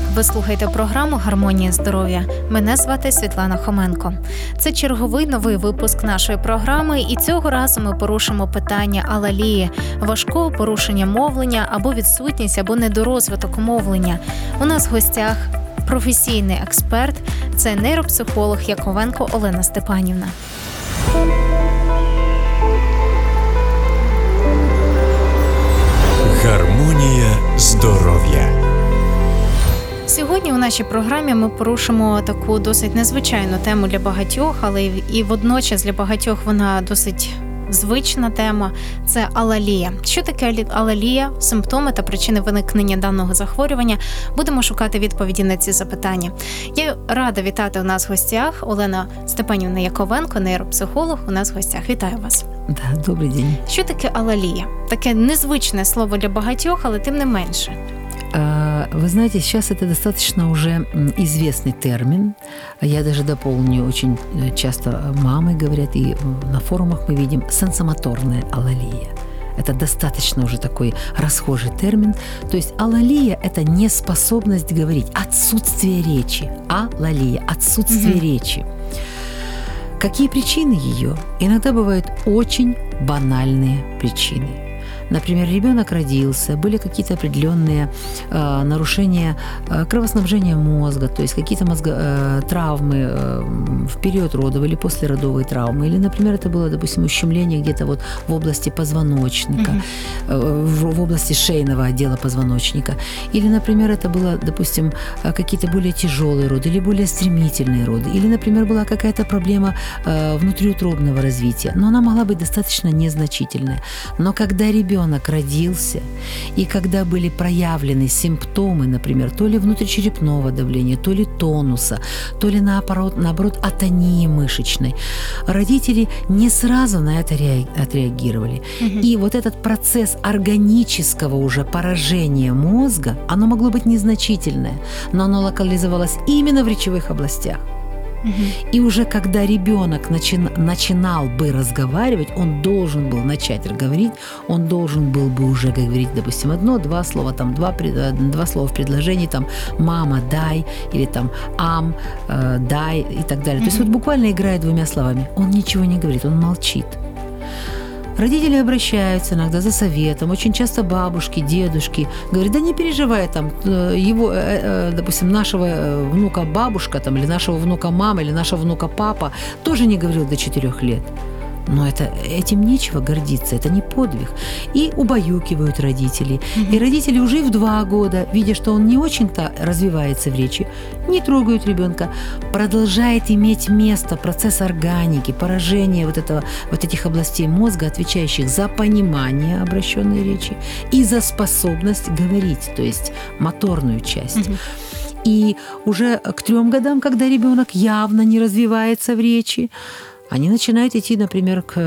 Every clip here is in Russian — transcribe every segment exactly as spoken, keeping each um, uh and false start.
Ви слухаєте програму «Гармонія здоров'я». Мене звати Світлана Хоменко. Це черговий новий випуск нашої програми, і цього разу ми порушимо питання алалії, важкого порушення мовлення або відсутність або недорозвиток мовлення. У нас в гостях професійний експерт – це нейропсихолог Яковенко Олена Степанівна. Гармонія здоров'я. Сьогодні у нашій програмі ми порушимо таку досить незвичайну тему для багатьох, але і водночас для багатьох вона досить звична тема – це алалія. Що таке алалія, симптоми та причини виникнення даного захворювання? Будемо шукати відповіді на ці запитання. Я рада вітати у нас в гостях Олена Степанівна Яковенко, нейропсихолог, у нас в гостях. Вітаю вас. Да, добрий день. Що таке алалія? Таке незвичне слово для багатьох, але тим не менше. Вы знаете, сейчас это достаточно уже известный термин. Я даже дополню, очень часто мамы говорят, и на форумах мы видим сенсомоторная алалия. Это достаточно уже такой расхожий термин. То есть алалия – это неспособность говорить, отсутствие речи. Алалия – отсутствие mm-hmm. речи. Какие причины ее? Иногда бывают очень банальные причины. Например, ребенок родился, были какие-то определенные э, нарушения э, кровоснабжения мозга, то есть какие-то мозго, э, травмы э, в период родов или послеродовые травмы. Или, например, это было, допустим, ущемление где-то вот в области позвоночника, mm-hmm. э, в, в области шейного отдела позвоночника. Или, например, это было, допустим, какие-то более тяжелые роды или более стремительные роды. Или, например, была какая-то проблема э, внутриутробного развития. Но она могла быть достаточно незначительная. Но когда ребенок Ребенок родился, и когда были проявлены симптомы, например, то ли внутричерепного давления, то ли тонуса, то ли наоборот, наоборот атонии мышечной, родители не сразу на это отреагировали. Угу. И вот этот процесс органического уже поражения мозга, оно могло быть незначительное, но оно локализовалось именно в речевых областях. Uh-huh. И уже когда ребенок начи- начинал бы разговаривать, он должен был начать говорить, он должен был бы уже говорить, допустим, одно-два слова, там, два, два слова в предложении, там, «мама, дай», или там «ам, э, дай» и так далее. Uh-huh. То есть вот буквально играя двумя словами. Он ничего не говорит, он молчит. Родители обращаются иногда за советом, очень часто бабушки, дедушки говорят, да не переживай, там, его, допустим, нашего внука бабушка, там, или нашего внука мама, или нашего внука папа тоже не говорил до четырех лет. Но это, этим нечего гордиться, это не подвиг. И убаюкивают родителей. Mm-hmm. И родители уже и в два года, видя, что он не очень-то развивается в речи, не трогают ребенка. Продолжает иметь место процесс органики, поражение вот, этого, вот этих областей мозга, отвечающих за понимание обращенной речи и за способность говорить, то есть моторную часть. Mm-hmm. И уже к трем годам, когда ребенок явно не развивается в речи, они начинают идти, например, к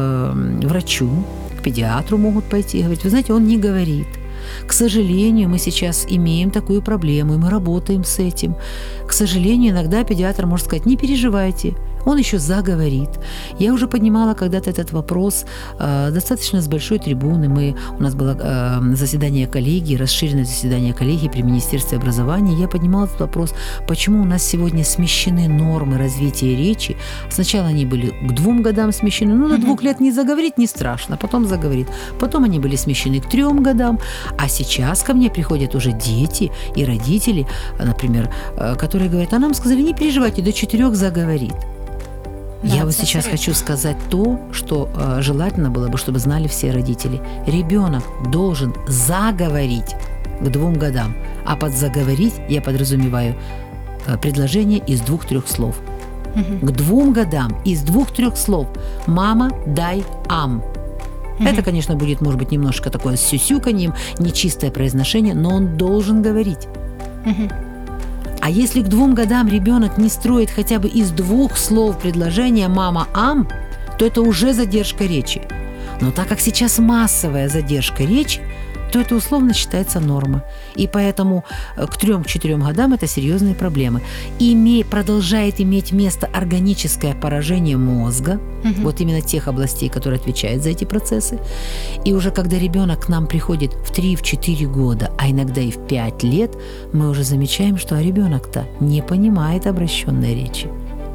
врачу, к педиатру могут пойти и говорить, вы знаете, он не говорит. К сожалению, мы сейчас имеем такую проблему, и мы работаем с этим. К сожалению, иногда педиатр может сказать, не переживайте, он еще заговорит. Я уже поднимала когда-то этот вопрос э, достаточно с большой трибуны. Мы, у нас было э, заседание коллегии, расширенное заседание коллегии при Министерстве образования. Я поднимала этот вопрос, почему у нас сегодня смещены нормы развития речи. Сначала они были к двум годам смещены, ну, до двух лет не заговорить не страшно, потом заговорит. Потом они были смещены к трем годам, а сейчас ко мне приходят уже дети и родители, например, э, которые говорят, а нам сказали, не переживайте, до четырех заговорит. Да, я вот сейчас серьезно. Хочу сказать то, что э, желательно было бы, чтобы знали все родители. Ребенок должен заговорить к двум годам, а под заговорить я подразумеваю э, предложение из двух-трех слов. Угу. К двум годам из двух-трех слов «мама, дай, ам». Угу. Это, конечно, будет, может быть, немножко такое с сюсюканьем, нечистое произношение, но он должен говорить. Угу. А если к двум годам ребенок не строит хотя бы из двух слов предложения «мама, ам», то это уже задержка речи. Но так как сейчас массовая задержка речи, то это условно считается норма. И поэтому к трем-четырем годам это серьезные проблемы. И продолжает иметь место органическое поражение мозга, угу. вот именно тех областей, которые отвечают за эти процессы. И уже когда ребенок к нам приходит в три-четыре года, а иногда и в пять лет, мы уже замечаем, что ребенок-то не понимает обращенной речи.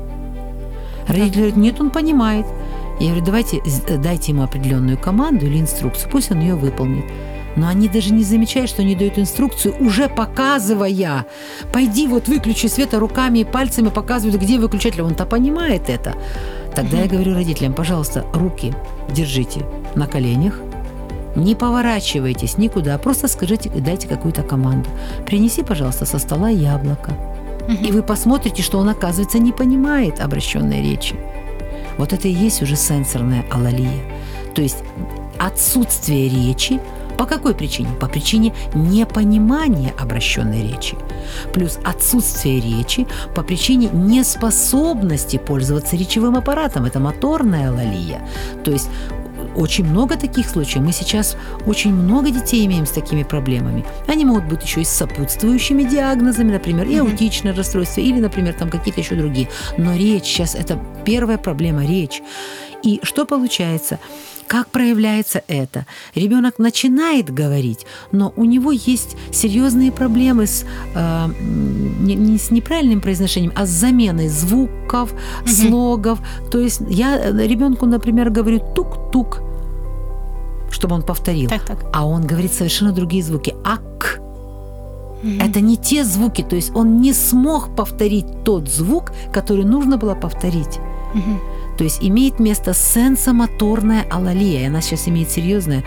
Родитель говорит, нет, он понимает. Я говорю, давайте дайте ему определенную команду или инструкцию, пусть он ее выполнит. Но они даже не замечают, что они дают инструкцию, уже показывая. Пойди вот выключи свет, руками и пальцами показывают, где выключатель. Он-то понимает это. Тогда угу. я говорю родителям, пожалуйста, руки держите на коленях, не поворачивайтесь никуда, просто скажите, дайте какую-то команду. Принеси, пожалуйста, со стола яблоко. Угу. И вы посмотрите, что он, оказывается, не понимает обращенной речи. Вот это и есть уже сенсорная алалия. То есть отсутствие речи. По какой причине? По причине непонимания обращенной речи. Плюс отсутствие речи по причине неспособности пользоваться речевым аппаратом. Это моторная алалия. То есть очень много таких случаев. Мы сейчас очень много детей имеем с такими проблемами. Они могут быть еще и с сопутствующими диагнозами, например, и аутичное расстройство, или, например, там какие-то еще другие. Но речь сейчас – это первая проблема – речь. И что получается? Как проявляется это? Ребенок начинает говорить, но у него есть серьезные проблемы с, э, не, не с неправильным произношением, а с заменой звуков, угу. слогов. То есть я ребенку, например, говорю тук-тук, чтобы он повторил, так, так. а он говорит совершенно другие звуки. Ак. Угу. Это не те звуки, то есть он не смог повторить тот звук, который нужно было повторить. Угу. То есть имеет место сенсомоторная алалия, и она сейчас имеет серьезный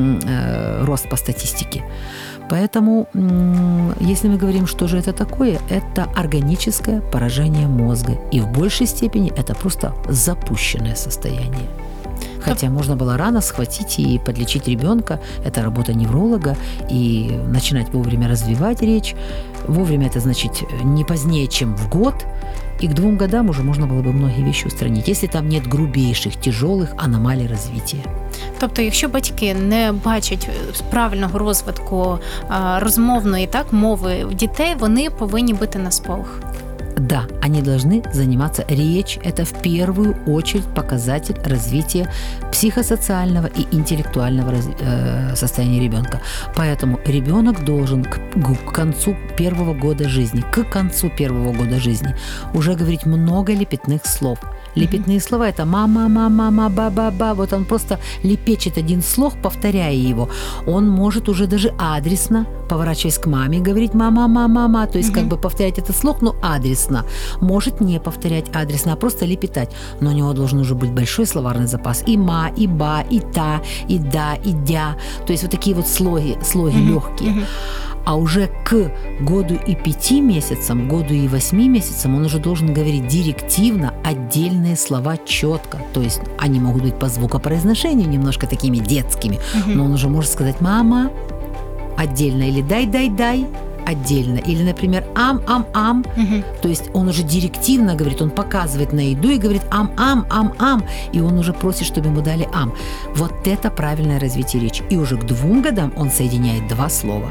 э, рост по статистике. Поэтому, э, если мы говорим, что же это такое, это органическое поражение мозга. И в большей степени это просто запущенное состояние. Хотя можно было рано схватить и подлечить ребенка. Это работа невролога. И начинать вовремя развивать речь. Вовремя это значит не позднее, чем в год. И к двум годам уже можна було б многі вещи устранити, якщо там нет грубейших, тяжелых аномалій розвитку. Тобто, якщо батьки не бачать правильного розвитку розмовної так мови дітей, вони повинні бити на сполох. Да, они должны заниматься. Речь – это в первую очередь показатель развития психосоциального и интеллектуального раз, э, состояния ребенка. Поэтому ребенок должен к, к концу первого года жизни, к концу первого года жизни уже говорить много лепетных слов. Лепетные mm-hmm. слова – это мама, мама, мама, ба-ба-ба. Вот он просто лепечет один слог, повторяя его. Он может уже даже адресно, поворачиваясь к маме, говорить мама, мама, мама. То есть mm-hmm. как бы повторять этот слог, но адресно. Может не повторять адресно, а просто лепетать. Но у него должен уже быть большой словарный запас. И ма, и ба, и та, и да, и дя. То есть вот такие вот слоги, слоги mm-hmm. легкие. Mm-hmm. А уже к году и пяти месяцам, году и восьми месяцам он уже должен говорить директивно отдельные слова четко. То есть они могут быть по звукопроизношению немножко такими детскими, угу. но он уже может сказать «мама» отдельно или «дай-дай-дай» отдельно. Или, например, «ам-ам-ам». Угу. То есть он уже директивно говорит, он показывает на еду и говорит «ам-ам-ам-ам». И он уже просит, чтобы ему дали «ам». Вот это правильное развитие речи. И уже к двум годам он соединяет два слова.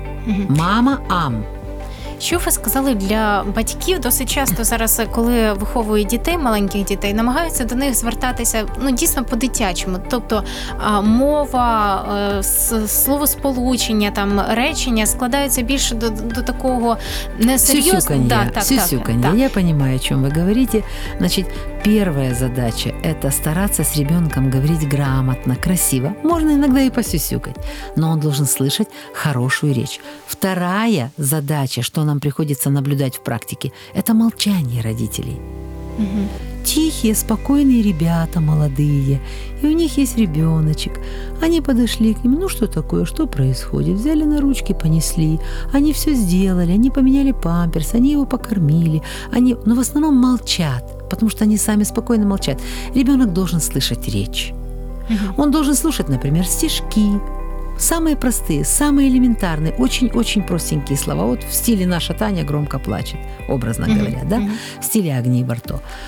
Мама, ам. Що ви сказали для батьків? Досить часто зараз, коли виховують дітей, маленьких дітей, намагаються до них звертатися, ну, дійсно по-дитячому. Тобто мова, словосполучення, там, речення складаються більше до, до такого несерьезного. Да, так, сюсюканье. Так, так. Я понимаю, о чем вы говорите. Значит, первая задача – это стараться с ребенком говорить грамотно, красиво. Можно иногда и посюсюкать, но он должен слышать хорошую речь. Вторая задача, что нам приходится наблюдать в практике, это молчание родителей. Угу. Тихие, спокойные ребята, молодые, и у них есть ребеночек. Они подошли к ним, ну что такое, что происходит? Взяли на ручки, понесли, они все сделали, они поменяли памперс, они его покормили, они, но в основном молчат, потому что они сами спокойно молчат. Ребенок должен слышать речь. Угу. Он должен слушать, например, стишки, самые простые, самые элементарные, очень-очень простенькие слова. Вот в стиле «Наша Таня громко плачет», образно mm-hmm. говоря, да? Mm-hmm. В стиле Агнии Барто.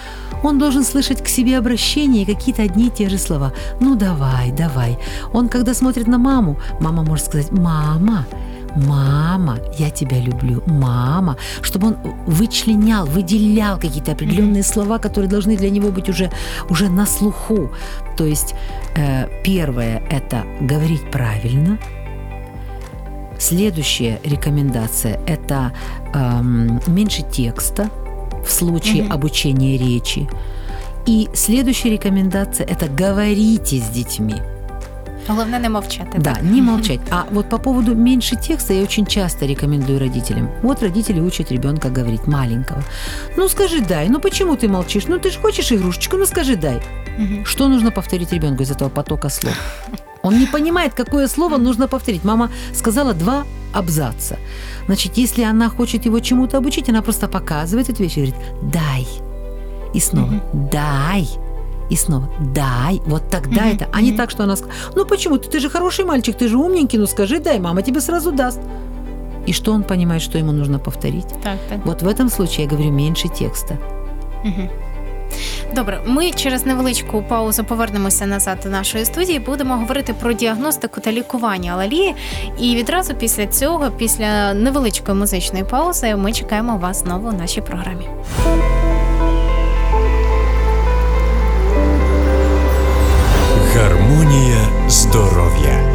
Он должен слышать к себе обращения и какие-то одни и те же слова. Ну, давай, давай. Он, когда смотрит на маму, мама может сказать: «Мама, мама, я тебя люблю, мама», чтобы он вычленял, выделял какие-то определенные слова, которые должны для него быть уже, уже на слуху. То есть э, первое – это говорить правильно. Следующая рекомендация – это эм, меньше текста в случае Мгм. обучения речи. И следующая рекомендация – это говорите с детьми. Головне не мовчати. Да, так? не молчать. А вот по поводу меньше текста я очень часто рекомендую родителям. Вот родители учат ребенка говорить, маленького. Ну скажи дай, ну почему ты молчишь? Ну ты же хочешь игрушечку, ну скажи дай. Мгм. Что нужно повторить ребенку из этого потока слов? Он не понимает, какое слово нужно повторить. Мама сказала два абзаца. Значит, если она хочет его чему-то обучить, она просто показывает эту вещь и говорит: дай. И снова Мгм. дай. И снова дай. Вот тогда Мгм, это. А не мгм. так, что она сказала: ну почему? Ты, ты же хороший мальчик, ты же умненький, ну скажи дай, мама тебе сразу даст. И что он понимает, что ему нужно повторить? Так, так. Вот в этом случае я говорю меньше текста. Мгм. Добре, ми через невеличку паузу повернемося назад до нашої студії. Будемо говорити про діагностику та лікування алалії. І відразу після цього, після невеличкої музичної паузи, ми чекаємо вас знову у нашій програмі. Гармонія здоров'я.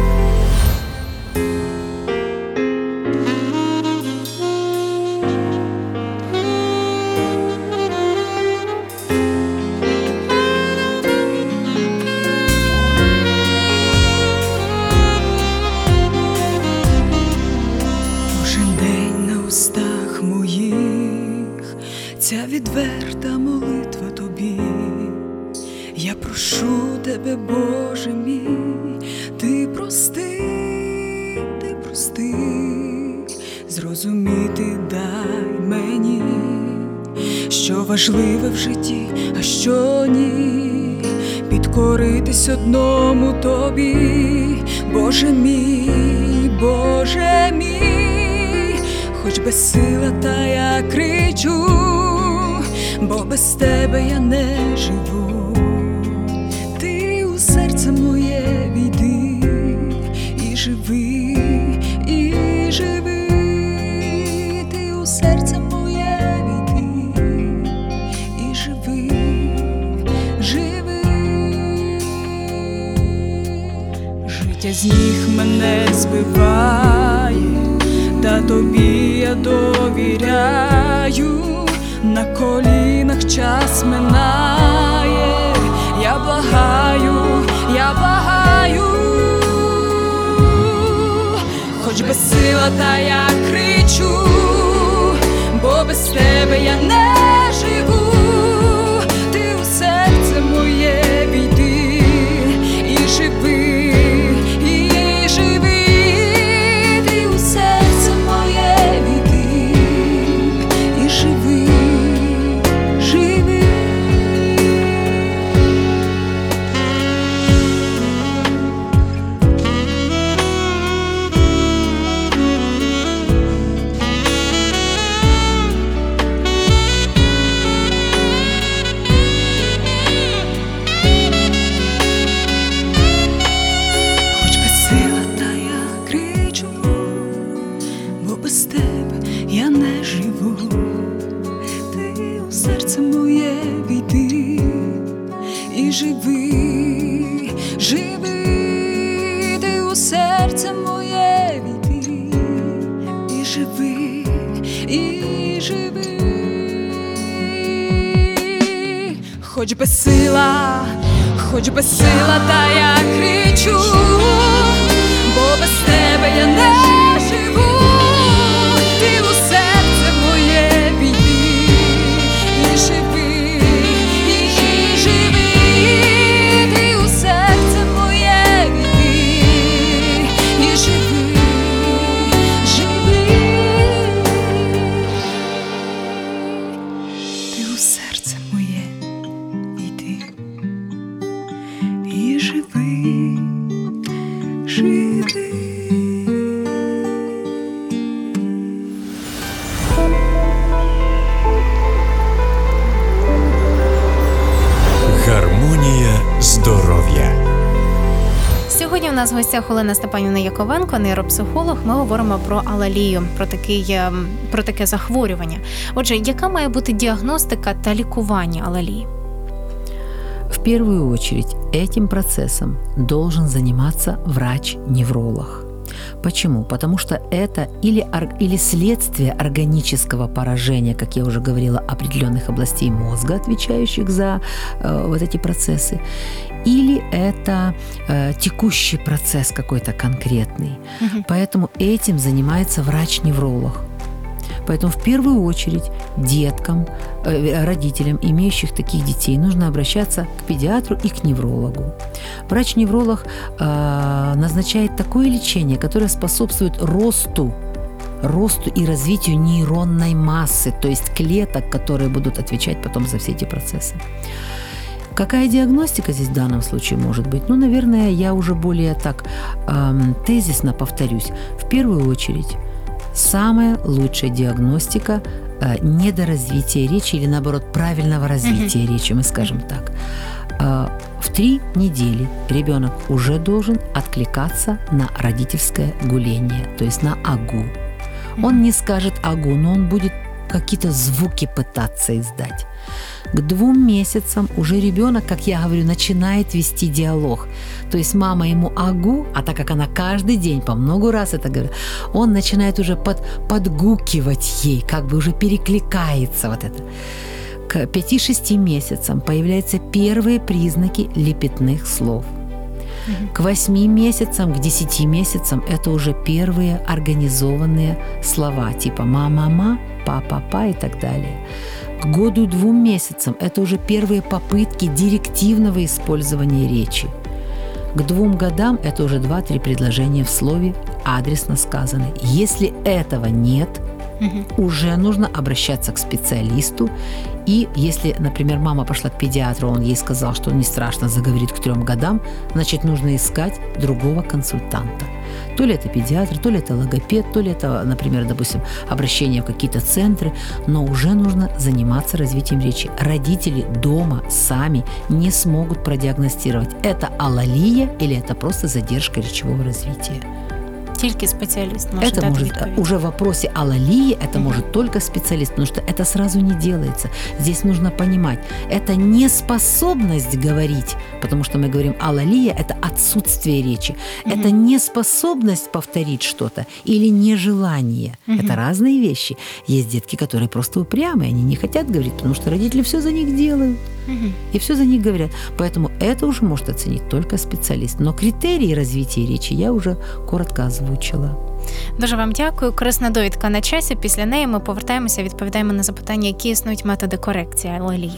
Кожен день на устах моїх ця відверта молитва тобі. Я прошу тебе, Боже мій, ти прости, ти прости, зрозуміти дай мені, що важливе в житті, а що ні, підкоритись одному тобі, Боже мій, Боже мій, хоч безсила, та я кричу, бо без тебе я не живу. Ти у серце моє війди і живи, і живи, ти у серце моє війди і живи, живи. Життя з ніг мене збиває, та тобі я довіряю. На колінах час минає, я благаю, я благаю, хоч безсила, та я кричу, бо без тебе я не живу. Ти у серце моє війди і живи, і живи, ти у серце моє війди і живи, живи. Хоч безсила, та я кричу, бо без тебе я не живу. Ти у серце моє війди і живи, живи, ти у серце моє війди і живи, і живи. Хоч безсила, хоч безсила, та я кричу, бо без тебе я не живу. Ти у серце моє війди і живи, і живи, ти у серце моє війди і живи, живи, ти у серце моє війди і живи, живи. здоров'я. Сьогодні у нас в гостях Олена Степанівна Яковенко, нейропсихолог. Ми говоримо про алалію, про, такий, про таке захворювання. Отже, яка має бути діагностика та лікування алалії? В первую очередь этим процессом должен заниматься врач-невролог. Почему? Потому что это или, или следствие органического поражения, как я уже говорила, определенных областей мозга, отвечающих за э, вот эти процессы, или это э, текущий процесс какой-то конкретный. Угу. Поэтому этим занимается врач-невролог. Поэтому в первую очередь деткам, э, родителям, имеющих таких детей, нужно обращаться к педиатру и к неврологу. Врач-невролог э, назначает такое лечение, которое способствует росту, росту и развитию нейронной массы, то есть клеток, которые будут отвечать потом за все эти процессы. Какая диагностика здесь в данном случае может быть? Ну, наверное, я уже более так эм, тезисно повторюсь. В первую очередь, самая лучшая диагностика э, недоразвития речи или, наоборот, правильного развития mm-hmm. речи, мы скажем так. Э, в три недели ребенок уже должен откликаться на родительское гуление, то есть на агу. Mm-hmm. Он не скажет агу, но он будет какие-то звуки пытаться издать. К двум месяцам уже ребенок, как я говорю, начинает вести диалог. То есть мама ему агу, а так как она каждый день по много раз это говорит, он начинает уже под, подгукивать ей, как бы уже перекликается вот это. К пяти-шести месяцам появляются первые признаки лепетных слов. К восьми месяцам, к десяти месяцам это уже первые организованные слова, типа «ма-ма-ма», «па-па-па» и так далее. К году двум месяцам это уже первые попытки директивного использования речи. К двум годам это уже два-три предложения в слове, адресно сказаны. Если этого нет, угу. уже нужно обращаться к специалисту. И если, например, мама пошла к педиатру, он ей сказал, что не страшно, заговорит к трем годам, значит, нужно искать другого консультанта. То ли это педиатр, то ли это логопед, то ли это, например, допустим, обращение в какие-то центры, но уже нужно заниматься развитием речи. Родители дома сами не смогут продиагностировать, это алалия или это просто задержка речевого развития. Тільки специалист может это дать может, відповідь. уже в вопросе алалии это mm-hmm. может только специалист, потому что это сразу не делается. Здесь нужно понимать, это неспособность говорить, потому что мы говорим алалия – это отсутствие речи. Mm-hmm. Это неспособность повторить что-то или нежелание. Mm-hmm. Это разные вещи. Есть детки, которые просто упрямые, они не хотят говорить, потому что родители все за них делают. Mm-hmm. И все за них говорят. Поэтому это уже может оценить только специалист. Но критерии развития речи я уже коротко озвучила. Дуже вам дякую. Корисна довідка на часі. Після неї ми повертаємося, відповідаємо на запитання, які існують методи корекції алалії.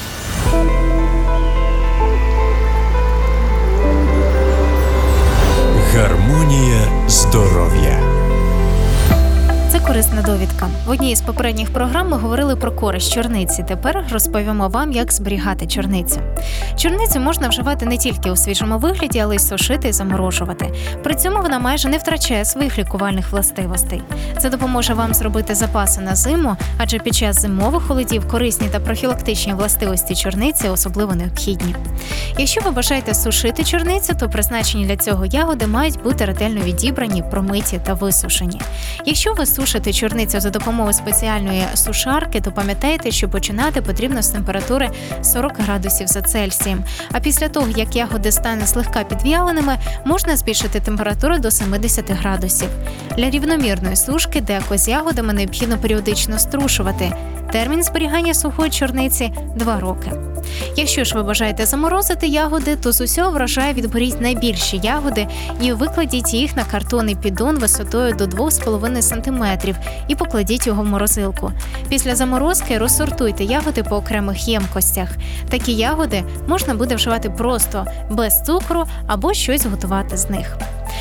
Гармонія здоров'я. Це корисна довідка. В одній із попередніх програм ми говорили про користь чорниці. Тепер розповімо вам, як зберігати чорницю. Чорницю можна вживати не тільки у свіжому вигляді, але й сушити і заморожувати. При цьому вона майже не втрачає своїх лікувальних властивостей. Це допоможе вам зробити запаси на зиму, адже під час зимових холодів корисні та профілактичні властивості чорниці особливо необхідні. Якщо ви бажаєте сушити чорницю, то призначені для цього ягоди мають бути ретельно відібрані, промиті та висушені. Якщо ви сушите чорницю за допомогою спеціальної сушарки, то пам'ятайте, що починати потрібно з температури сорок градусів за Цельсієм. А після того, як ягоди стануть злегка підв'яленими, можна збільшити температуру до сімдесят градусів. Для рівномірної сушки деко з ягодами необхідно періодично струшувати. Термін зберігання сухої чорниці – два роки. Якщо ж ви бажаєте заморозити ягоди, то з усього врожаю відберіть найбільші ягоди і викладіть їх на картонний піддон висотою до два з половиною сантиметрів і покладіть його в морозилку. Після заморозки розсортуйте ягоди по окремих ємкостях. Такі ягоди можна буде вживати просто, без цукру або щось готувати з них.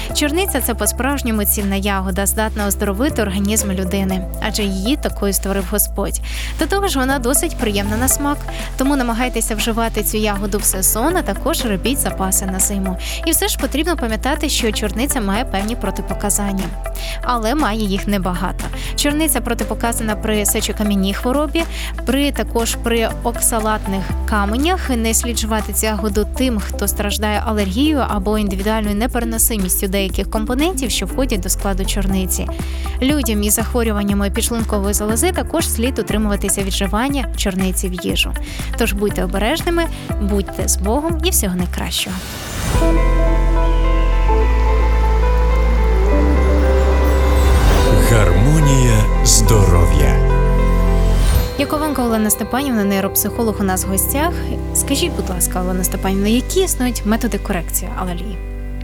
Чорниця – це по-справжньому цінна ягода, здатна оздоровити організм людини, адже її такою створив Господь. До того ж, вона досить приємна на смак, тому намагайтеся вживати цю ягоду в сезон, а також робіть запаси на зиму. І все ж потрібно пам'ятати, що чорниця має певні протипоказання, але має їх небагато. Чорниця протипоказана при сечокам'яній хворобі, при також при оксалатних каменях. Не слід вживати цю ягоду тим, хто страждає алергією або індивідуальною непереносимістю деяких компонентів, що входять до складу чорниці. Людям із захворюваннями підшлункової залози також слід утримуватися від вживання чорниці в їжу. Тож будьте обережними, будьте з Богом і всього найкращого. Гармонія здоров'я. Яковенко Олена Степанівна, нейропсихолог, у нас в гостях. Скажіть, будь ласка, Олена Степанівна, які існують методи корекції алалії?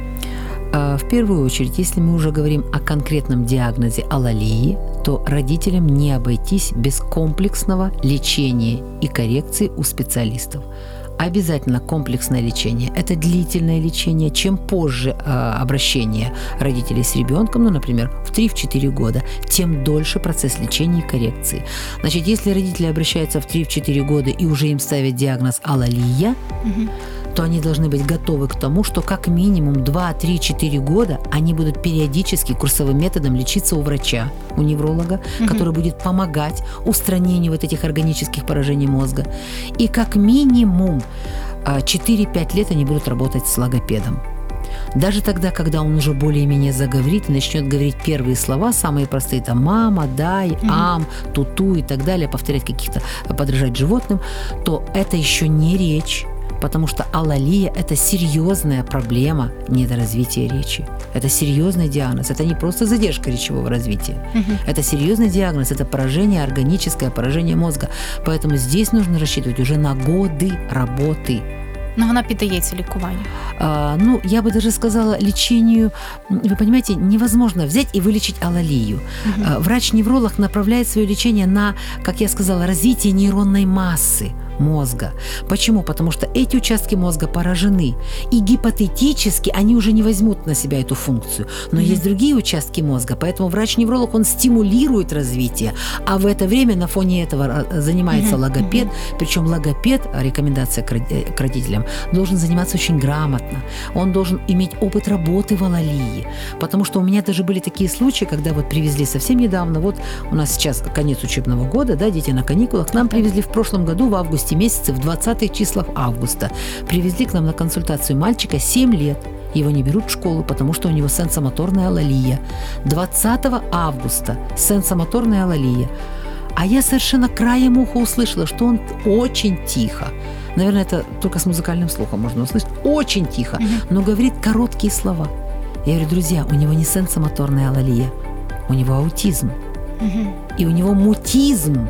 В первую очередь, если мы уже говорим о конкретном диагнозе алалии, то родителям не обойтись без комплексного лечения и коррекции у специалистов. Обязательно комплексное лечение. Это длительное лечение. Чем позже э, обращение родителей с ребенком, ну, например, в три-четыре года, тем дольше процесс лечения и коррекции. Значит, если родители обращаются в три-четыре года и уже им ставят диагноз алалия, угу. то они должны быть готовы к тому, что как минимум два-три-четыре года они будут периодически курсовым методом лечиться у врача, у невролога, угу. который будет помогать устранению вот этих органических поражений мозга. И как минимум четыре-пять лет они будут работать с логопедом. Даже тогда, когда он уже более-менее заговорит и начнет говорить первые слова, самые простые, там «мама», «дай», «ам», «туту» и так далее, повторять каких-то, подражать животным, то это еще не речь. Потому что алалия – это серьезная проблема недоразвития речи. Это серьезный диагноз. Это не просто задержка речевого развития. Uh-huh. Это серьезный диагноз. Это поражение, органическое поражение мозга. Поэтому здесь нужно рассчитывать уже на годы работы. Но вона піддається лікуванню. А, ну, я бы даже сказала, лечению, вы понимаете, невозможно взять и вылечить алалию. Uh-huh. А, врач-невролог направляет свое лечение на, как я сказала, развитие нейронной массы мозга. Почему? Потому что эти участки мозга поражены. И гипотетически они уже не возьмут на себя эту функцию. Но mm-hmm. есть другие участки мозга, поэтому врач-невролог, он стимулирует развитие. А в это время на фоне этого занимается mm-hmm. логопед. Mm-hmm. Причем логопед, рекомендация к родителям, должен заниматься очень грамотно. Он должен иметь опыт работы в алалии. Потому что у меня даже были такие случаи, когда вот привезли совсем недавно, вот у нас сейчас конец учебного года, да, дети на каникулах, к нам привезли в прошлом году в августе месяце, в двадцатых числах августа, привезли к нам на консультацию мальчика семь лет. Его не берут в школу, потому что у него сенсомоторная алалия. двадцатого августа сенсомоторная алалия. А я совершенно краем уха услышала, что он очень тихо. Наверное, это только с музыкальным слухом можно услышать. Очень тихо, но говорит короткие слова. Я говорю, друзья, у него не сенсомоторная алалия, у него аутизм. И у него мутизм.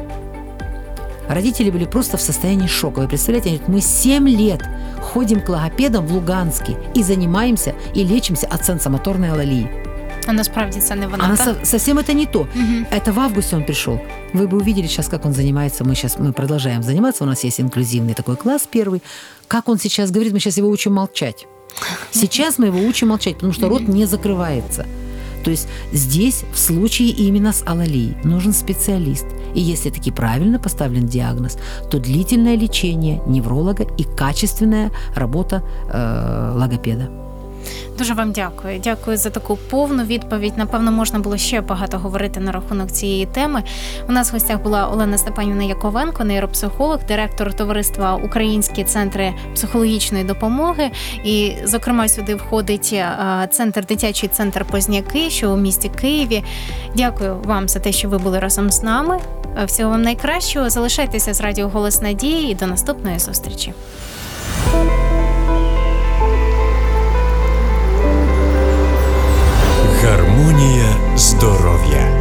Родители были просто в состоянии шока. Вы представляете, они говорят, мы семь лет ходим к логопедам в Луганске и занимаемся и лечимся от сенсомоторной алалии. А насправді це не вона, Она так? со- совсем это не то. Угу. Это в августе он пришел. Вы бы увидели сейчас, как он занимается. Мы сейчас мы продолжаем заниматься. У нас есть инклюзивный такой класс первый. Как он сейчас говорит, мы сейчас его учим молчать. Сейчас мы его учим молчать, потому что рот не закрывается. То есть здесь в случае именно с алалией нужен специалист. И если таки правильно поставлен диагноз, то длительное лечение невролога и качественная работа э, логопеда. Дуже вам дякую. Дякую за таку повну відповідь. Напевно, можна було ще багато говорити на рахунок цієї теми. У нас в гостях була Олена Степанівна Яковенко, нейропсихолог, директор товариства «Українські центри психологічної допомоги». І, зокрема, сюди входить центр, дитячий центр «Позняки», що у місті Києві. Дякую вам за те, що ви були разом з нами. Всього вам найкращого. Залишайтеся з радіо «Голос Надії» і до наступної зустрічі. Гармонія здоров'я.